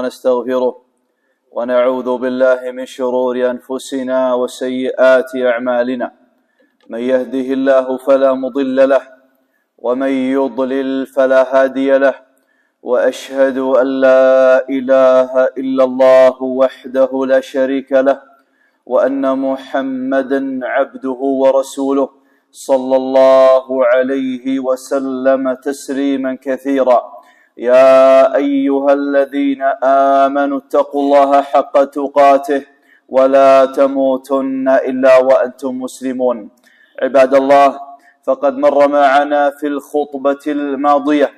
ونستغفره ونعوذ بالله من شرور أنفسنا وسيئات أعمالنا. من يهده الله فلا مضل له ومن يضلل فلا هادي له، وأشهد أن لا إله إلا الله وحده لا شريك له، وأن محمدا عبده ورسوله صلى الله عليه وسلم تسليما كثيرا. يا أيها الذين آمنوا اتقوا الله حق تقاته ولا تموتن إلا وأنتم مسلمون. عباد الله، فقد مر معنا في الخطبة الماضية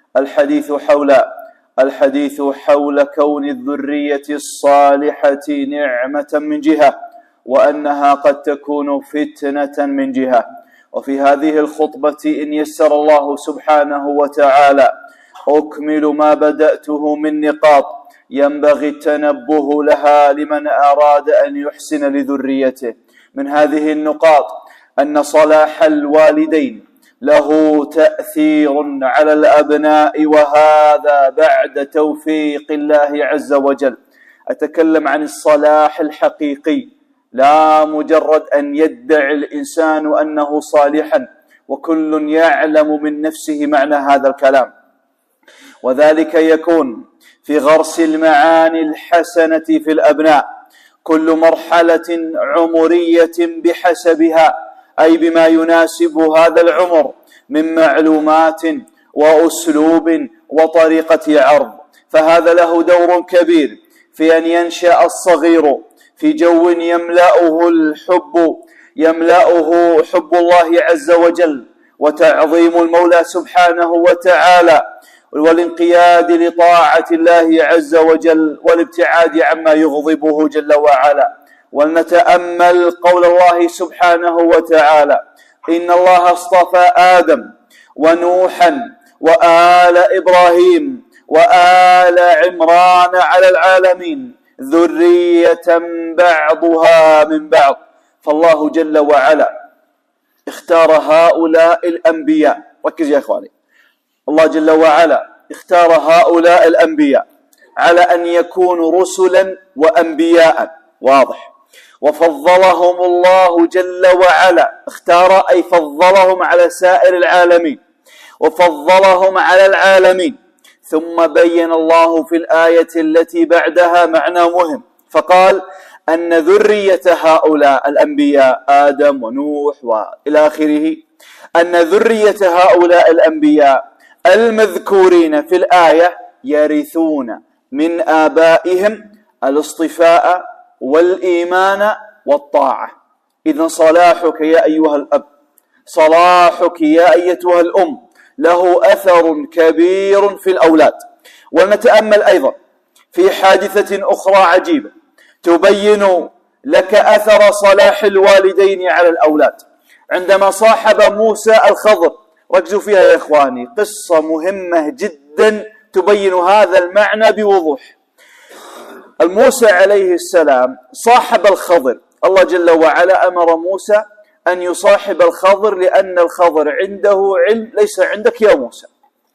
الحديث حول كون الذرية الصالحة نعمة من جهة، وأنها قد تكون فتنة من جهة. وفي هذه الخطبة إن يسر الله سبحانه وتعالى أكمل ما بدأته من نقاط ينبغي التنبه لها لمن أراد أن يحسن لذريته. من هذه النقاط أن صلاح الوالدين له تأثير على الأبناء، وهذا بعد توفيق الله عز وجل. أتكلم عن الصلاح الحقيقي، لا مجرد أن يدعي الإنسان أنه صالحا، وكل يعلم من نفسه معنى هذا الكلام. وذلك يكون في غرس المعاني الحسنة في الأبناء، كل مرحلة عمرية بحسبها، أي بما يناسب هذا العمر من معلومات وأسلوب وطريقة عرض. فهذا له دور كبير في أن ينشأ الصغير في جو يملأه حب الله عز وجل وتعظيم المولى سبحانه وتعالى، والانقياد لطاعة الله عز وجل والابتعاد عما يغضبه جل وعلا. ولنتأمل قول الله سبحانه وتعالى: إن الله اصطفى آدم ونوحا وآل إبراهيم وآل عمران على العالمين ذرية بعضها من بعض. فالله جل وعلا اختار هؤلاء الأنبياء، ركز يا إخواني، الله جل وعلا اختار هؤلاء الأنبياء على أن يكونوا رسلا وأنبياء، واضح. وفضلهم الله جل وعلا، اختار أي فضلهم على سائر العالمين، وفضلهم على العالمين. ثم بين الله في الآية التي بعدها معنى مهم، فقال أن ذرية هؤلاء الأنبياء آدم ونوح وإلى آخره، أن ذرية هؤلاء الأنبياء المذكورين في الآية يرثون من آبائهم الاصطفاء والإيمان والطاعة. إذن صلاحك يا أيها الأب، صلاحك يا أيتها الأم، له أثر كبير في الأولاد. ونتأمل أيضا في حادثة أخرى عجيبة تبين لك أثر صلاح الوالدين على الأولاد. عندما صاحب موسى الخضر، ركزوا فيها يا إخواني، قصة مهمة جدا تبين هذا المعنى بوضوح. موسى عليه السلام صاحب الخضر، الله جل وعلا أمر موسى أن يصاحب الخضر لأن الخضر عنده علم ليس عندك يا موسى،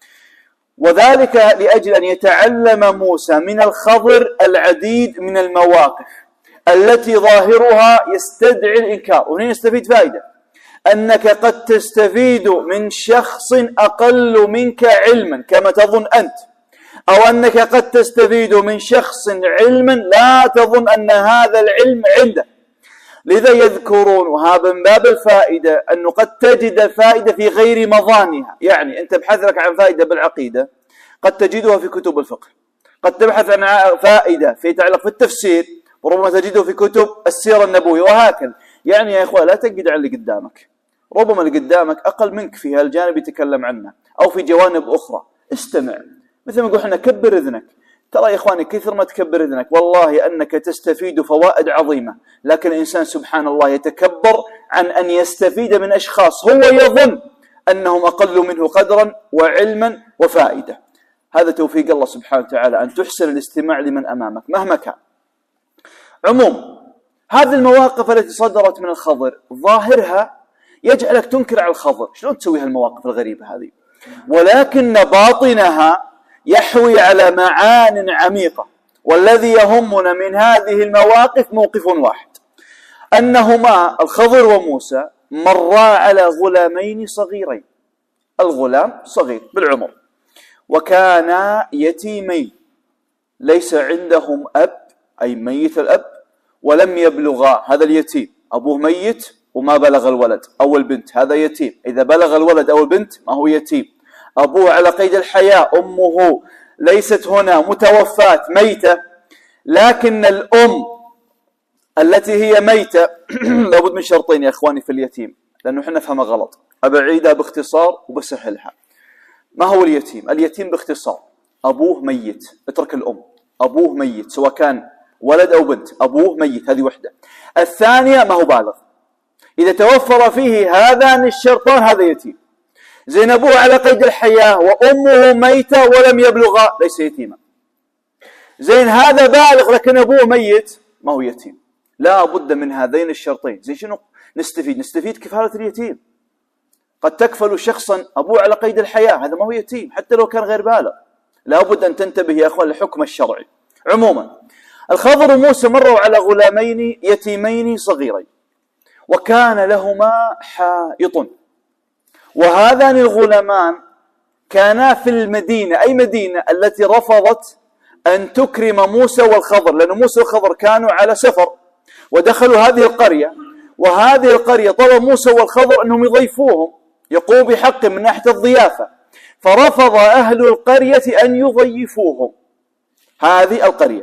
وذلك لأجل أن يتعلم موسى من الخضر العديد من المواقف التي ظاهرها يستدعي الإنكار. وهنا نستفيد فائدة، أنك قد تستفيد من شخص أقل منك علما كما تظن أنت، أو أنك قد تستفيد من شخص علما لا تظن أن هذا العلم عنده. لذا يذكرون، وهذا من باب الفائدة، أنه قد تجد الفائدة في غير مظانها. يعني أنت تبحث لك عن فائدة بالعقيدة قد تجدها في كتب الفقه، قد تبحث عن فائدة في يتعلق في التفسير وربما تجده في كتب السيرة النبوية، وهكذا. يعني يا إخوان لا تقعد على اللي قدامك، ربما اللي قدامك أقل منك في هالجانب يتكلم عنه أو في جوانب أخرى. استمع، مثل ما نقول احنا كبر إذنك. ترى يا إخواني كثر ما تكبر إذنك والله أنك تستفيد فوائد عظيمة، لكن الإنسان سبحان الله يتكبر عن أن يستفيد من أشخاص هو يظن أنهم أقل منه قدرا وعلما وفائدة. هذا توفيق الله سبحانه وتعالى أن تحسن الاستماع لمن أمامك مهما كان. عموم هذه المواقف التي صدرت من الخضر ظاهرها يجعلك تنكر على الخضر، شلون تسوي هالمواقف الغريبة هذه؟ ولكن باطنها يحوي على معان عميقة. والذي يهمنا من هذه المواقف موقف واحد، أنهما الخضر وموسى مرا على غلامين صغيرين، الغلام صغير بالعمر، وكانا يتيمين ليس عندهم أب، أي ميت الأب، ولم يبلغا، هذا اليتيم أبوه ميت وما بلغ الولد أو البنت، هذا يتيم. إذا بلغ الولد أو البنت ما هو يتيم. أبوه على قيد الحياة، أمه ليست هنا متوفاة ميتة، لكن الأم التي هي ميتة لابد من شرطين يا إخواني في اليتيم، لأنه احنا نفهمها غلط، أبعيدها باختصار وبسهلها. ما هو اليتيم؟ اليتيم باختصار أبوه ميت، اترك الأم، أبوه ميت سواء كان ولد أو بنت، أبوه ميت، هذه وحدة. الثانية ما هو بالغ، إذا توفر فيه هذان الشرطان هذا يتيم. زين أبوه على قيد الحياة وأمه ميتة ولم يبلغ ليس يتيما. زين هذا بالغ لكن أبوه ميت ما هو يتيم. لا بد من هذين الشرطين. زين شنو نستفيد كفالة اليتيم. قد تكفل شخصا أبوه على قيد الحياة، هذا ما هو يتيم حتى لو كان غير بالغ. لا بد أن تنتبه يا أخوان للحكم الشرعي. عموما الخضر وموسى مروا على غلامين يتيمين صغيرين، وكان لهما حائط، وهذان الغلامان كانا في المدينة، أي مدينة التي رفضت أن تكرم موسى والخضر، لأن موسى والخضر كانوا على سفر ودخلوا هذه القرية، وهذه القرية طلب موسى والخضر أنهم يضيفوهم، يقوموا بحق من ناحية الضيافة، فرفض أهل القرية أن يضيفوهم هذه القرية.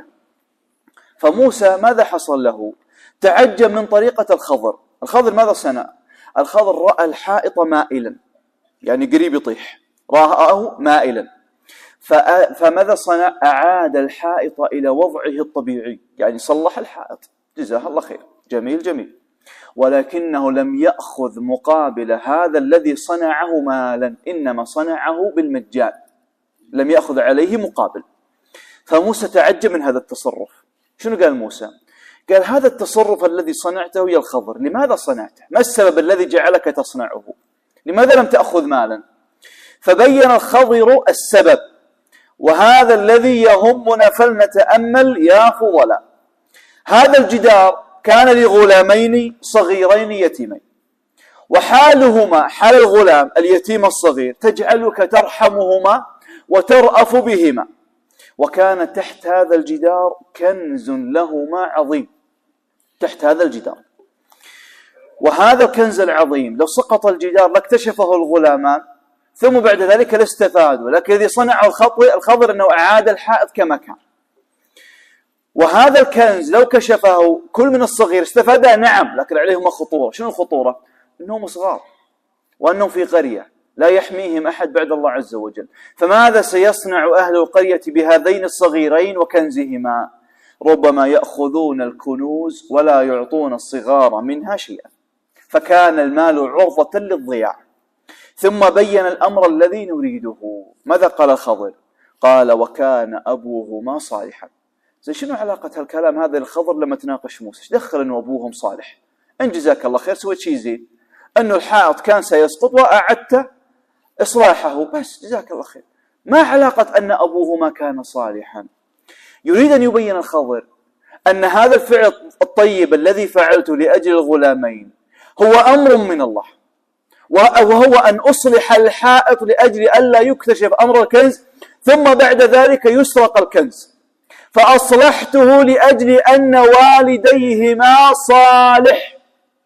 فموسى ماذا حصل له؟ تعجب من طريقة الخضر. الخضر ماذا صنع؟ الخضر رأى الحائط مائلا، يعني قريب يطيح، رآه مائلا، فماذا صنع؟ أعاد الحائط إلى وضعه الطبيعي، يعني صلح الحائط، جزاه الله خير، جميل جميل. ولكنه لم يأخذ مقابل هذا الذي صنعه مالا، إنما صنعه بالمجان، لم يأخذ عليه مقابل. فموسى تعجب من هذا التصرف. شنو قال موسى؟ قال هذا التصرف الذي صنعته يا الخضر، لماذا صنعته؟ ما السبب الذي جعلك تصنعه؟ لماذا لم تأخذ مالا؟ فبين الخضر السبب، وهذا الذي يهمنا فلنتأمل يا فضلاء. هذا الجدار كان لغلامين صغيرين يتيمين، وحالهما حال الغلام اليتيم الصغير تجعلك ترحمهما وترأف بهما. وكان تحت هذا الجدار كنز لهما عظيم، تحت هذا الجدار، وهذا الكنز العظيم لو سقط الجدار لاكتشفه الغلامان، ثم بعد ذلك لاستفادوا، لكن الذي صنعه الخضر أنه أعاد الحائط كما كان. وهذا الكنز لو كشفه كل من الصغير استفاد، نعم، لكن عليهما خطورة. شنو الخطورة؟ أنهم صغار وأنهم في قرية لا يحميهم أحد بعد الله عز وجل. فماذا سيصنع أهل القرية بهذين الصغيرين وكنزهما؟ ربما يأخذون الكنوز ولا يعطون الصغار منها شيئا، فكان المال عرضة للضياع. ثم بين الأمر الذي نريده. ماذا قال الخضر؟ قال وكان أبوهما صالحا. زي شنو علاقة هالكلام هذا الخضر لما تناقش موسى؟ دخل أنه أبوهم صالح، إن جزاك الله خير سويت شيء زين، أنه الحائط كان سيسقط وأعدت إصلاحه، بس جزاك الله خير. ما علاقة أن أبوهما كان صالحا؟ يريد أن يبين الخضر أن هذا الفعل الطيب الذي فعلته لأجل الغلامين هو أمر من الله، وهو أن أصلح الحائط لأجل ألا يكتشف أمر الكنز ثم بعد ذلك يسرق الكنز، فأصلحته لأجل أن والديهما صالح،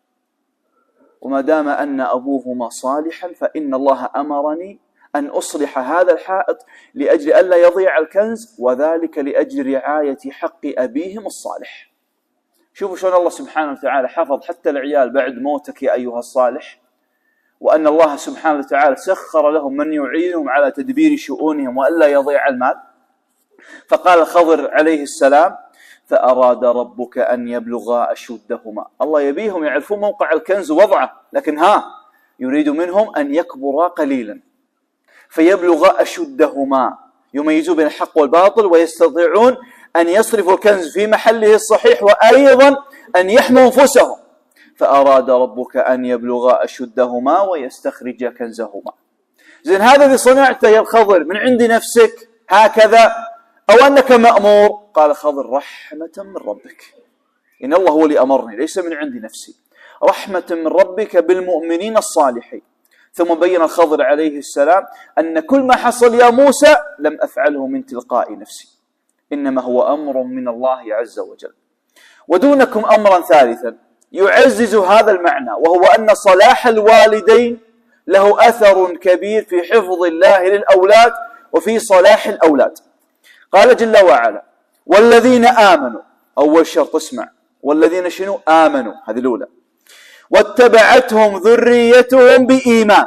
وما دام أن أبوهما صالحا فإن الله أمرني أن أصلح هذا الحائط لأجل ألا يضيع الكنز، وذلك لأجل رعاية حق أبيهم الصالح. شوفوا شلون الله سبحانه وتعالى حفظ حتى العيال بعد موتك يا أيها الصالح، وأن الله سبحانه وتعالى سخر لهم من يعينهم على تدبير شؤونهم وألا يضيع المال. فقال الخضر عليه السلام فأراد ربك أن يبلغا أشدهما. الله يبيهم يعرفون موقع الكنز ووضعه، لكن يريد منهم أن يكبرا قليلا فيبلغا أشدهما، يميزوا بين الحق والباطل ويستطيعون أن يصرفوا الكنز في محله الصحيح وأيضا أن يحموا أنفسهم. فأراد ربك أن يبلغا أشدهما ويستخرج كنزهما. زين هذا اللي صنعته يا الخضر من عند نفسك هكذا، أو أنك مأمور؟ قال خضر رحمة من ربك، إن الله هو اللي أمرني ليس من عند نفسي، رحمة من ربك بالمؤمنين الصالحين. ثم بين الخضر عليه السلام أن كل ما حصل يا موسى لم أفعله من تلقاء نفسي، إنما هو أمر من الله عز وجل. ودونكم أمرا ثالثا يعزز هذا المعنى، وهو أن صلاح الوالدين له أثر كبير في حفظ الله للأولاد وفي صلاح الأولاد. قال جل وعلا والذين آمنوا، أول شرط اسمع، والذين شنو؟ آمنوا، هذه الأولى، واتبعتهم ذريتهم بإيمان.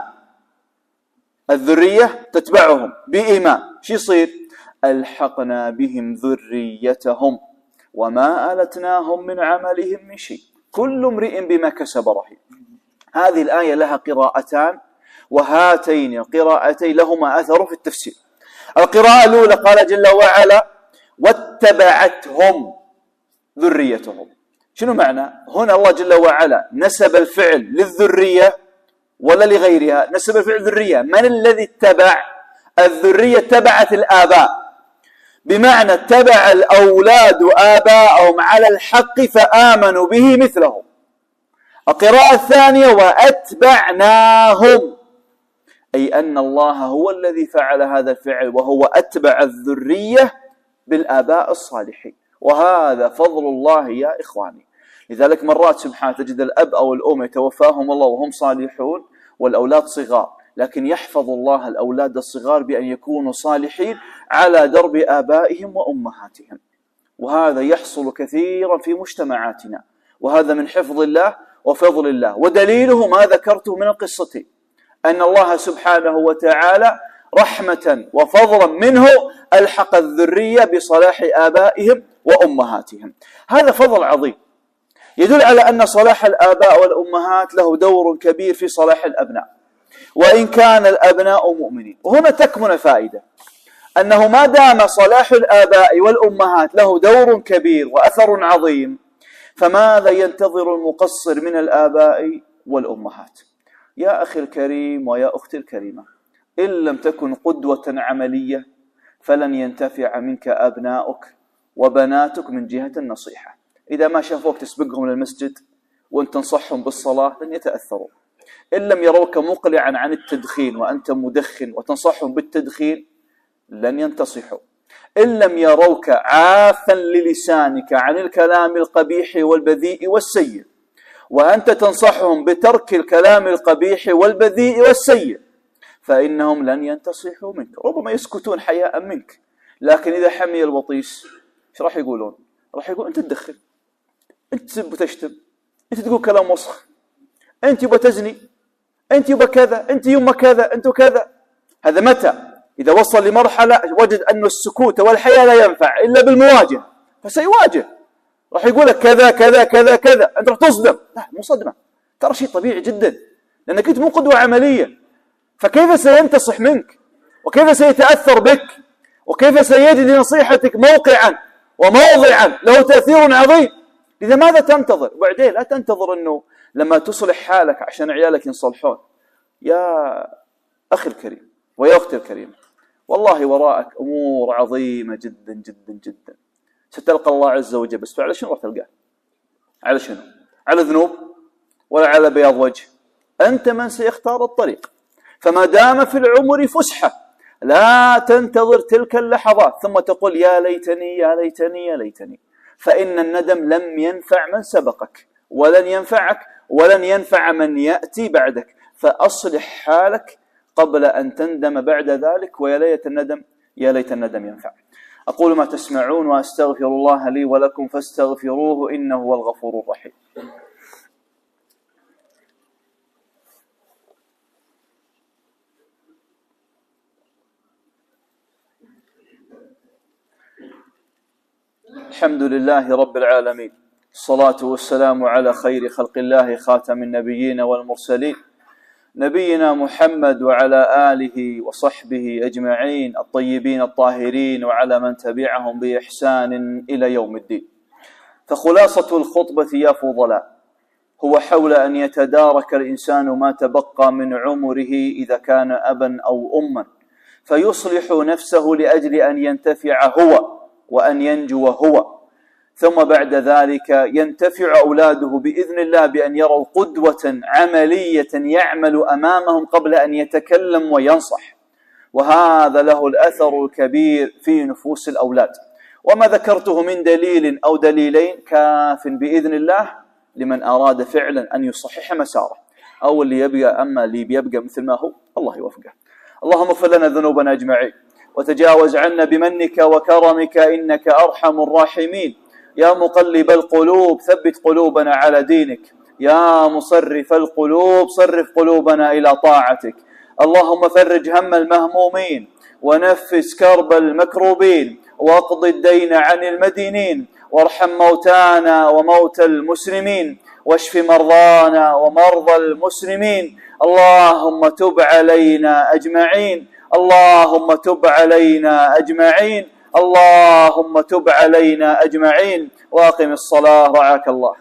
الذرية تتبعهم بإيمان، شو يصير؟ ألحقنا بهم ذريتهم وما ألتناهم من عملهم من شيء، كل امرئ بما كسب رهين. هذه الآية لها قراءتان، وهاتين القراءتين لهما أثر في التفسير. القراءة الأولى قال جل وعلا واتبعتهم ذريتهم. شنو معنى؟ هنا الله جل وعلا نسب الفعل للذرية ولا لغيرها؟ نسب الفعل ذرية. من الذي اتبع؟ الذرية تبعت الآباء، بمعنى اتبع الأولاد آباءهم على الحق فآمنوا به مثلهم. القراءة الثانية وأتبعناهم، أي أن الله هو الذي فعل هذا الفعل، وهو أتبع الذرية بالآباء الصالحين، وهذا فضل الله يا إخواني. لذلك مرات سبحانه تجد الأب أو الأم يتوفاهم الله وهم صالحون والأولاد صغار، لكن يحفظ الله الأولاد الصغار بأن يكونوا صالحين على درب آبائهم وأمهاتهم، وهذا يحصل كثيرا في مجتمعاتنا، وهذا من حفظ الله وفضل الله. ودليله ما ذكرته من القصتين، أن الله سبحانه وتعالى رحمة وفضلا منه ألحق الذرية بصلاح آبائهم وأمهاتهم. هذا فضل عظيم يدل على أن صلاح الآباء والأمهات له دور كبير في صلاح الأبناء، وإن كان الأبناء مؤمنين. وهنا تكمن الفائدة، أنه ما دام صلاح الآباء والأمهات له دور كبير وأثر عظيم، فماذا ينتظر المقصر من الآباء والأمهات؟ يا أخي الكريم ويا أختي الكريمة، إن لم تكن قدوة عملية فلن ينتفع منك أبناؤك وبناتك من جهة النصيحة. إذا ما شافوك تسبقهم للمسجد وأنت تنصحهم بالصلاة لن يتأثروا. إن لم يروك مقلعا عن التدخين وأنت مدخن وتنصحهم بالتدخين لن ينتصحوا. إن لم يروك عافا للسانك عن الكلام القبيح والبذيء والسيء وأنت تنصحهم بترك الكلام القبيح والبذيء والسيء فإنهم لن ينتصحوا منك، ربما يسكتون حياء منك. لكن إذا حمي الوطيس ايش راح يقولون؟ راح يقول أنت تدخن، أنت تسب وتشتم، أنت تقول كلام وسخ، أنت يبقى تزني، أنت يبقى كذا، أنت يوم كذا، أنت كذا. هذا متى؟ إذا وصل لمرحلة وجد أن السكوت والحياة لا ينفع إلا بالمواجهة، فسيواجه، راح يقول لك كذا كذا كذا كذا، أنت راح تصدم. لا، مو صدمة، ترى شيء طبيعي جدا، لأنك أنت مو قدوة عملية. فكيف سينتصح منك؟ وكيف سيتأثر بك؟ وكيف سيجد لنصيحتك موقعا وموضعا له تأثير عظيم؟ لذا ماذا تنتظر؟ وبعدين لا تنتظر أنه لما تصلح حالك عشان عيالك ينصلحون. يا أخي الكريم ويا أختي الكريم، والله وراءك أمور عظيمة جدا جدا جدا ستلقى الله عز وجل، بس على شنو راح تلقاه؟ على شنو؟ على ذنوب ولا على بياض وجه؟ أنت من سيختار الطريق. فما دام في العمر فسحة لا تنتظر تلك اللحظات ثم تقول يا ليتني يا ليتني يا ليتني، فإن الندم لم ينفع من سبقك ولن ينفعك ولن ينفع من يأتي بعدك. فأصلح حالك قبل أن تندم بعد ذلك، ويا ليت الندم يا ليت الندم ينفع. أقول ما تسمعون وأستغفر الله لي ولكم فاستغفروه إنه هو الغفور الرحيم. الحمد لله رب العالمين، الصلاة والسلام على خير خلق الله خاتم النبيين والمرسلين، نبينا محمد وعلى آله وصحبه أجمعين الطيبين الطاهرين، وعلى من تبعهم بإحسان إلى يوم الدين. فخلاصة الخطبة يا فضلاء هو حول أن يتدارك الإنسان ما تبقى من عمره إذا كان أبا أو أما، فيصلح نفسه لأجل أن ينتفع هو وأن ينجو هو، ثم بعد ذلك ينتفع أولاده بإذن الله بأن يروا قدوة عملية يعمل أمامهم قبل أن يتكلم وينصح، وهذا له الأثر الكبير في نفوس الأولاد. وما ذكرته من دليل أو دليلين كاف بإذن الله لمن أراد فعلا أن يصحح مساره، أو اللي يبقى، أما اللي بيبقى مثل ما هو الله يوفقه. اللهم اغفر لنا ذنوبنا أجمعين، وتجاوز عنا بمنك وكرمك إنك أرحم الراحمين. يا مقلب القلوب ثبت قلوبنا على دينك، يا مصرف القلوب صرف قلوبنا إلى طاعتك. اللهم فرج هم المهمومين، ونفس كرب المكروبين، واقض الدين عن المدينين، وارحم موتانا وموتى المسلمين، واشف مرضانا ومرضى المسلمين. اللهم تب علينا أجمعين، اللهم تب علينا أجمعين، اللهم تب علينا أجمعين. واقم الصلاة رعاك الله.